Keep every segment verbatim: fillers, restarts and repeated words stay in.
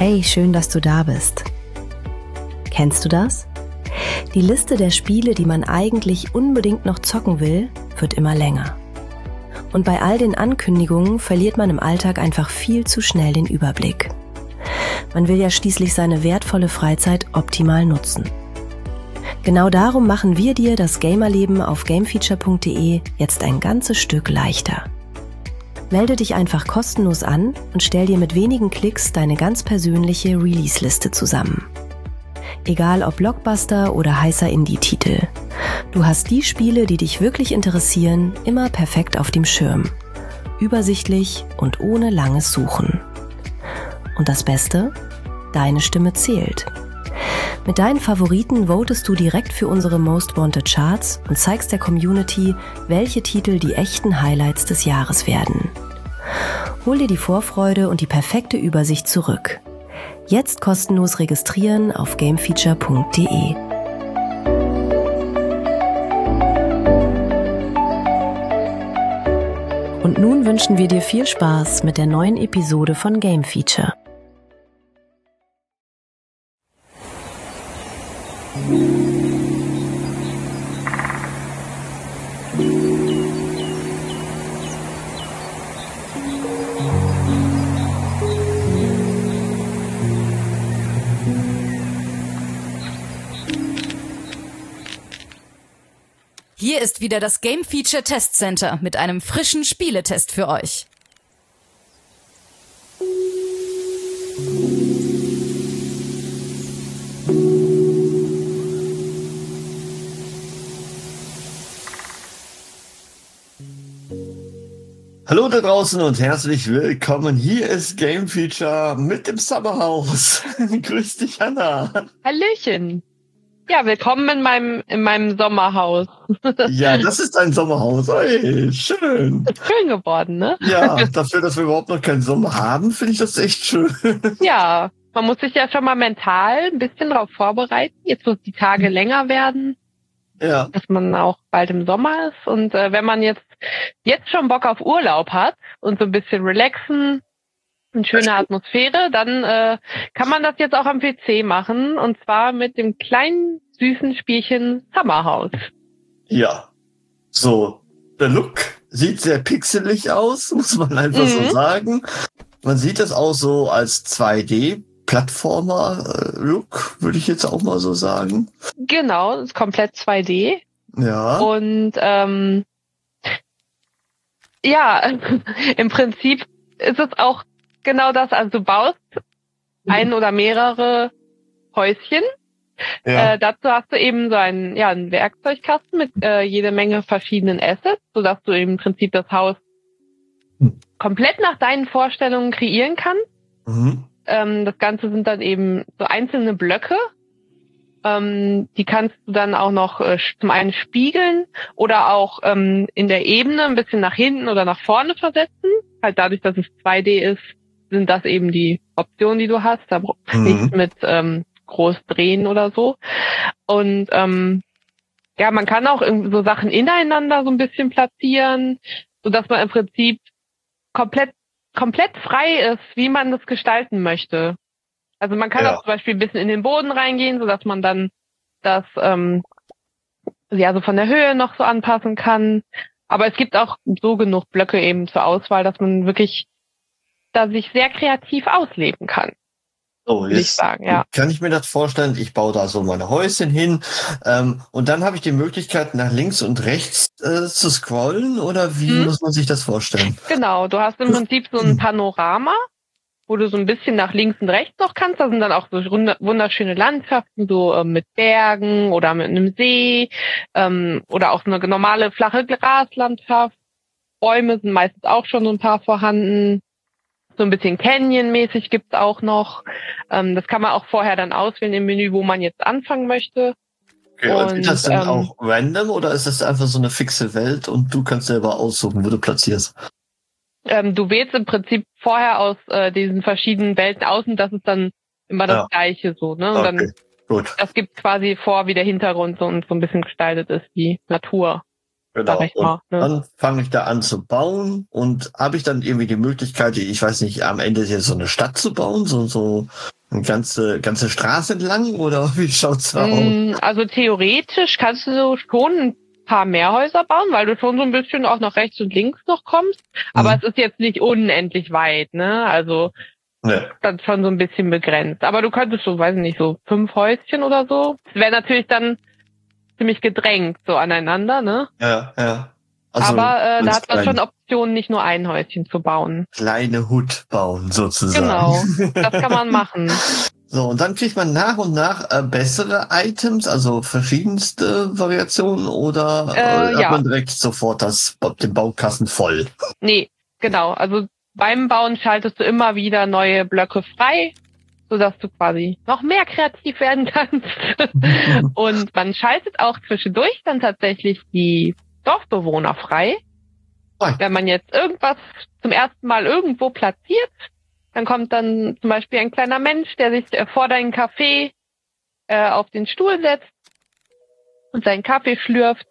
Hey, schön, dass du da bist. Kennst du das? Die Liste der Spiele, die man eigentlich unbedingt noch zocken will, wird immer länger. Und bei all den Ankündigungen verliert man im Alltag einfach viel zu schnell den Überblick. Man will ja schließlich seine wertvolle Freizeit optimal nutzen. Genau darum machen wir dir das Gamerleben auf gamefeature punkt de jetzt ein ganzes Stück leichter. Melde dich einfach kostenlos an und stell dir mit wenigen Klicks deine ganz persönliche Release-Liste zusammen. Egal ob Blockbuster oder heißer Indie-Titel. Du hast die Spiele, die dich wirklich interessieren, immer perfekt auf dem Schirm. Übersichtlich und ohne langes Suchen. Und das Beste? Deine Stimme zählt. Mit deinen Favoriten votest du direkt für unsere Most Wanted Charts und zeigst der Community, welche Titel die echten Highlights des Jahres werden. Hol dir die Vorfreude und die perfekte Übersicht zurück. Jetzt kostenlos registrieren auf gamefeature punkt de. Und nun wünschen wir dir viel Spaß mit der neuen Episode von Game Feature. Hier ist wieder das Game Feature Test Center mit einem frischen Spieletest für euch. Hallo da draußen und herzlich willkommen. Hier ist Game Feature mit dem Sommerhaus. Grüß dich, Hanna. Hallöchen. Ja, willkommen in meinem in meinem Sommerhaus. Ja, das ist ein Sommerhaus. Ey, schön. Ist schön geworden, ne? Ja, dafür, dass wir überhaupt noch keinen Sommer haben, finde ich das echt schön. Ja, man muss sich ja schon mal mental ein bisschen darauf vorbereiten. Jetzt, wo die Tage länger werden, ja, dass man auch bald im Sommer ist. Und äh, wenn man jetzt jetzt schon Bock auf Urlaub hat und so ein bisschen relaxen, eine schöne Atmosphäre, dann äh, kann man das jetzt auch am P C machen, und zwar mit dem kleinen, süßen Spielchen Summerhouse. Ja, so, der Look sieht sehr pixelig aus, muss man einfach mhm. so sagen. Man sieht das auch so als zwei D-Plattformer-Look, würde ich jetzt auch mal so sagen. Genau, ist komplett zwei D. Ja. Und ähm, ja, im Prinzip ist es auch genau das, also du baust ein oder mehrere Häuschen. Ja. Äh, dazu hast du eben so einen, ja, einen Werkzeugkasten mit äh, jede Menge verschiedenen Assets, sodass du im Prinzip das Haus hm. komplett nach deinen Vorstellungen kreieren kannst. Mhm. Ähm, das Ganze sind dann eben so einzelne Blöcke. Ähm, die kannst du dann auch noch äh, zum einen spiegeln oder auch ähm, in der Ebene ein bisschen nach hinten oder nach vorne versetzen. Halt dadurch, dass es zwei D ist, sind das eben die Optionen, die du hast. Da brauchst du mhm. nichts mit ähm, groß drehen oder so. Und ähm, ja, man kann auch so Sachen ineinander so ein bisschen platzieren, sodass man im Prinzip komplett komplett frei ist, wie man das gestalten möchte. Also man kann ja. auch zum Beispiel ein bisschen in den Boden reingehen, sodass man dann das ähm, ja so von der Höhe noch so anpassen kann. Aber es gibt auch so genug Blöcke eben zur Auswahl, dass man wirklich da sich sehr kreativ ausleben kann. So, jetzt ich sagen, ja. kann ich mir das vorstellen, ich baue da so meine Häuschen hin ähm, und dann habe ich die Möglichkeit, nach links und rechts äh, zu scrollen, oder wie hm. muss man sich das vorstellen? Genau, du hast im Prinzip so ein Panorama, wo du so ein bisschen nach links und rechts noch kannst. Da sind dann auch so wunderschöne Landschaften, so äh, mit Bergen oder mit einem See ähm, oder auch so eine normale flache Graslandschaft. Bäume sind meistens auch schon so ein paar vorhanden. So ein bisschen Canyon-mäßig gibt's auch noch. Ähm, das kann man auch vorher dann auswählen im Menü, wo man jetzt anfangen möchte. Okay, und, und ist das dann ähm, auch random oder ist das einfach so eine fixe Welt und du kannst selber aussuchen, wo du platzierst? Ähm, du wählst im Prinzip vorher aus äh, diesen verschiedenen Welten aus und das ist dann immer das ja. Gleiche so, ne? Und okay, dann, gut. Das gibt quasi vor, wie der Hintergrund so, und so ein bisschen gestaltet ist, die Natur. Genau. Sag ich mal, ne? Dann fange ich da an zu bauen und habe ich dann irgendwie die Möglichkeit, ich weiß nicht, am Ende hier so eine Stadt zu bauen, so so eine ganze ganze Straße entlang oder wie schaut's da Mm, aus? Also theoretisch kannst du schon ein paar mehr Häuser bauen, weil du schon so ein bisschen auch nach rechts und links noch kommst. Aber Mhm. es ist jetzt nicht unendlich weit, ne? Also Ja. das ist schon so ein bisschen begrenzt. Aber du könntest so, weiß ich nicht, so fünf Häuschen oder so. Das wäre natürlich dann ziemlich gedrängt so aneinander, ne? Ja, ja. Also Aber äh, da ganz hat man klein- schon Optionen, nicht nur ein Häuschen zu bauen. kleine Hut bauen sozusagen. Genau, das kann man machen. So, und dann kriegt man nach und nach äh, bessere Items, also verschiedenste Variationen, oder Äh, äh, hat ja. man direkt sofort das, den Baukasten voll? Nee, genau. Also beim Bauen schaltest du immer wieder neue Blöcke frei, sodass du quasi noch mehr kreativ werden kannst. Und man schaltet auch zwischendurch dann tatsächlich die Dorfbewohner frei. Oi. Wenn man jetzt irgendwas zum ersten Mal irgendwo platziert, dann kommt dann zum Beispiel ein kleiner Mensch, der sich äh, vor deinen Kaffee äh, auf den Stuhl setzt und seinen Kaffee schlürft.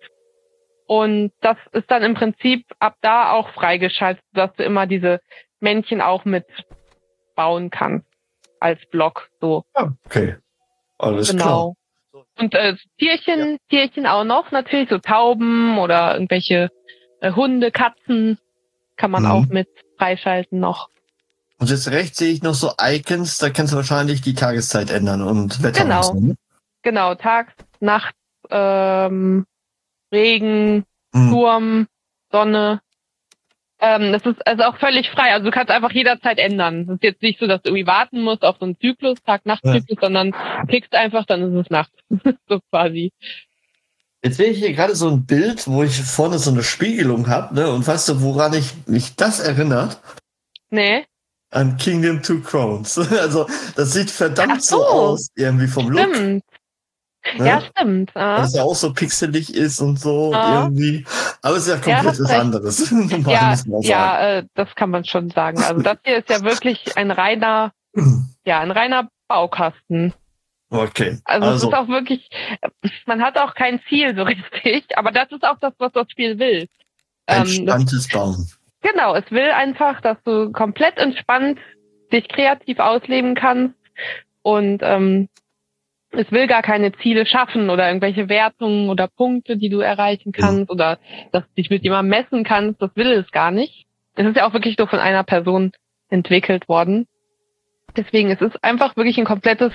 Und das ist dann im Prinzip ab da auch freigeschaltet, dass du immer diese Männchen auch mit bauen kannst als Block. So, Okay, alles klar. genau. Und äh, Tierchen, Tierchen auch noch, natürlich so Tauben oder irgendwelche äh, Hunde, Katzen kann man Mhm. auch mit freischalten noch. Und jetzt rechts sehe ich noch so Icons, da kannst du wahrscheinlich die Tageszeit ändern und Wetter. Genau. und so, ne? Genau, tags, nachts, ähm, Regen, Mhm. Sturm, Sonne. Ähm, das ist also auch völlig frei. Also du kannst einfach jederzeit ändern. Es ist jetzt nicht so, dass du irgendwie warten musst auf so einen Zyklus, Tag-Nacht-Zyklus, sondern klickst einfach, dann ist es Nacht. So quasi. Jetzt sehe ich hier gerade so ein Bild, wo ich vorne so eine Spiegelung habe, ne? Und weißt du, woran ich mich das erinnert? Nee, An Kingdom Two Crowns. Also, das sieht verdammt Ach so. so aus, irgendwie vom Look. stimmt. Ne? Ja, stimmt. Weil Ah. es ja auch so pixelig ist und so Ah. irgendwie. Aber es ist ja Ja, komplett hast was recht. anderes. Normal Ja, muss man sagen. ja, äh, das kann man schon sagen. Also das hier ist ja wirklich ein reiner, ja, ein reiner Baukasten. Okay. Also, es Also, ist auch wirklich, man hat auch kein Ziel so richtig, aber das ist auch das, was das Spiel will. Ähm, das, entspanntes Bauen. genau, es will einfach, dass du komplett entspannt dich kreativ ausleben kannst und ähm, es will gar keine Ziele schaffen oder irgendwelche Wertungen oder Punkte, die du erreichen kannst Mhm. oder dass du dich mit jemandem messen kannst, das will es gar nicht. Es ist ja auch wirklich nur von einer Person entwickelt worden. Deswegen es ist einfach wirklich ein komplettes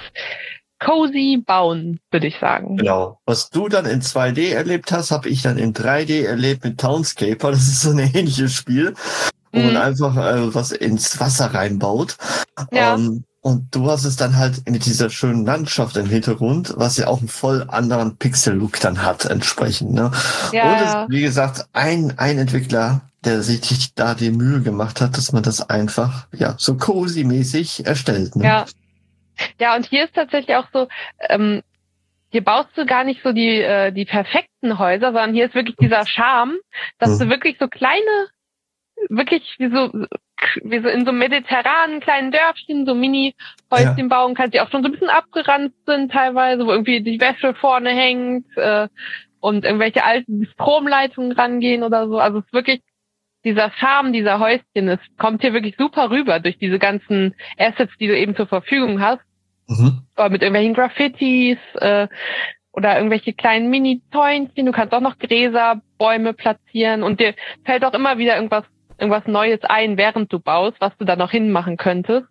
cozy Bauen, würde ich sagen. Genau. Was du dann in zwei D erlebt hast, habe ich dann in drei D erlebt mit Townscaper. Das ist so ein ähnliches Spiel, wo man Mhm. einfach äh, was ins Wasser reinbaut. Ja. Ähm, und du hast es dann halt mit dieser schönen Landschaft im Hintergrund, was ja auch einen voll anderen Pixel-Look dann hat entsprechend. Ne? Ja, Und es ja. ist, wie gesagt, ein, ein Entwickler, der sich da die Mühe gemacht hat, dass man das einfach ja so cozy-mäßig erstellt. Ne? Ja. Ja, und hier ist tatsächlich auch so, ähm, hier baust du gar nicht so die, äh, die perfekten Häuser, sondern hier ist wirklich dieser Charme, dass Mhm. du wirklich so kleine, wirklich wie so, wie so in so mediterranen kleinen Dörfchen, so Mini-Häuschen bauen kannst, die auch schon so ein bisschen abgeranzt sind teilweise, wo irgendwie die Wäsche vorne hängt, äh, und irgendwelche alten Stromleitungen rangehen oder so. Also es ist wirklich dieser Charme dieser Häuschen, es kommt hier wirklich super rüber durch diese ganzen Assets, die du eben zur Verfügung hast. Mhm. Oder mit irgendwelchen Graffitis äh, oder irgendwelche kleinen Mini-Zäunchen. Du kannst auch noch Gräser, Bäume platzieren und dir fällt auch immer wieder irgendwas irgendwas Neues ein, während du baust, was du da noch hinmachen könntest.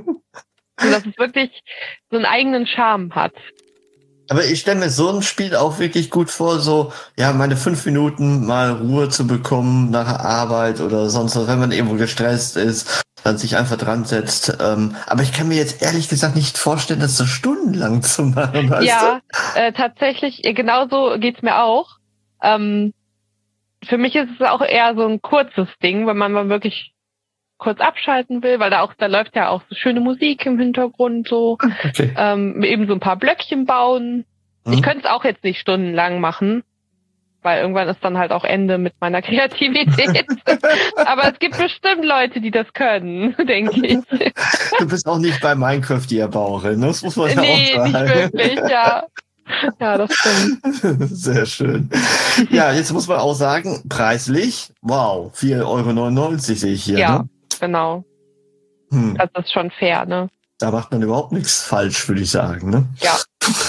Und dass es wirklich so einen eigenen Charme hat. Aber ich stelle mir so ein Spiel auch wirklich gut vor, so, ja, meine fünf Minuten mal Ruhe zu bekommen nach der Arbeit oder sonst was, wenn man irgendwo gestresst ist, dann sich einfach dran setzt. Ähm, aber ich kann mir jetzt ehrlich gesagt nicht vorstellen, das so stundenlang zu machen, weißt Ja, äh, tatsächlich, äh, genauso geht's mir auch. Ähm, für mich ist es auch eher so ein kurzes Ding, wenn man mal wirklich kurz abschalten will, weil da auch, da läuft ja auch so schöne Musik im Hintergrund so. du? Okay. Ähm, eben so ein paar Blöckchen bauen. Mhm. Ich könnte es auch jetzt nicht stundenlang machen, weil irgendwann ist dann halt auch Ende mit meiner Kreativität. Aber es gibt bestimmt Leute, die das können, denke ich. Du bist auch nicht bei Minecraft die Erbauerin, ne? Das muss man ja Nee, auch nicht sagen. wirklich, ja. Ja, das stimmt. Sehr schön. Ja, jetzt muss man auch sagen, preislich, wow, vier Euro neunundneunzig sehe ich hier. Ja, ne? genau. Hm. Das ist schon fair, ne? Da macht man überhaupt nichts falsch, würde ich sagen. Ne? Ja.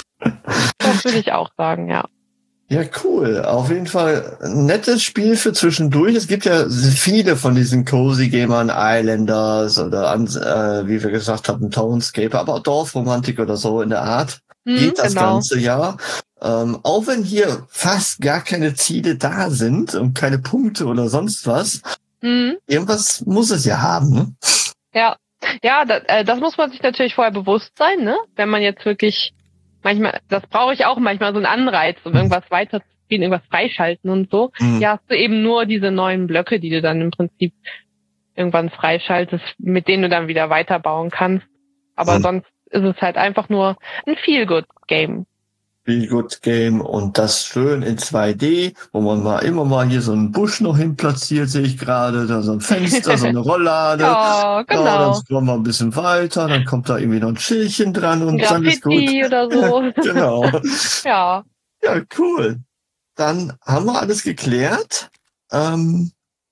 Das würde ich auch sagen, ja. Ja, cool. Auf jeden Fall ein nettes Spiel für zwischendurch. Es gibt ja viele von diesen Cozy Gamern, Islanders oder, äh, wie wir gesagt haben, Townscape, aber auch Dorfromantik oder so in der Art. Hm, Geht das genau. ganze Jahr. Ähm, auch wenn hier fast gar keine Ziele da sind und keine Punkte oder sonst was, Hm. irgendwas muss es ja haben. Ne? Ja, ja, das, äh, das muss man sich natürlich vorher bewusst sein, ne? Wenn man jetzt wirklich manchmal, das brauche ich auch manchmal, so einen Anreiz, um irgendwas weiterzuspielen, irgendwas freischalten und so. Mhm. Ja, hast du eben nur diese neuen Blöcke, die du dann im Prinzip irgendwann freischaltest, mit denen du dann wieder weiterbauen kannst. Aber Mhm. sonst ist es halt einfach nur ein Feel-Good-Game. Feel Good Game und das schön in zwei D, wo man mal immer mal hier so einen Busch noch hin platziert, sehe ich gerade, da so ein Fenster, so eine Rolllade. Ja, Ja, genau. dann scrollen wir ein bisschen weiter, dann kommt da irgendwie noch ein Schildchen dran und dann ist gut. Graffiti oder so. Genau. Ja, Ja, cool. Dann haben wir alles geklärt. Ähm,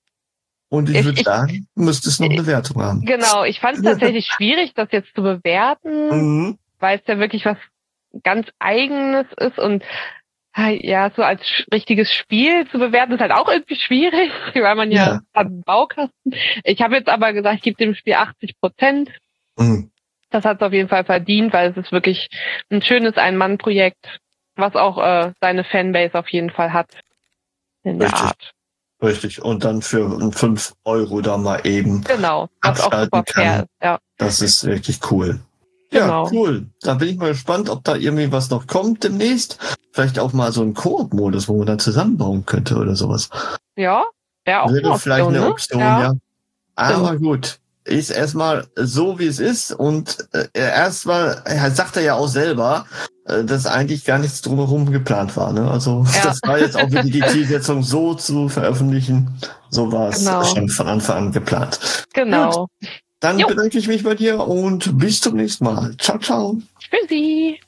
und ich, Ich- würde ich- sagen, müsste es noch eine Wertung haben. genau. Ich fand es tatsächlich schwierig, das jetzt zu bewerten, Mhm. weil es ja wirklich was ganz Eigenes ist und ja, so als sch- richtiges Spiel zu bewerten ist halt auch irgendwie schwierig, weil man ja, Ja. hat einen Baukasten. Ich habe jetzt aber gesagt, ich gebe dem Spiel achtzig Prozent. Mhm. Das hat es auf jeden Fall verdient, weil es ist wirklich ein schönes Ein-Mann-Projekt, was auch äh, seine Fanbase auf jeden Fall hat. In der Richtig. Art. Richtig. Und dann für fünf Euro da mal eben. Genau, was auch Abschalten super fair kann. ist. Ja, Das ist wirklich cool. Ja, Genau. cool. Da bin ich mal gespannt, ob da irgendwie was noch kommt demnächst. Vielleicht auch mal so ein Koop-Modus, wo man dann zusammenbauen könnte oder sowas. ja wäre auch Wäre eine vielleicht Option, eine ne? Option, ja. ja. Aber gut. Ist erstmal so, wie es ist. Und äh, erstmal er sagt er ja auch selber, äh, dass eigentlich gar nichts drumherum geplant war. Ne? Also Ja. das war jetzt auch wieder die Zielsetzung, so zu veröffentlichen. So war es Genau. schon von Anfang an geplant. Genau. Dann Jo. bedanke ich mich bei dir und bis zum nächsten Mal. Ciao, ciao. Tschüssi.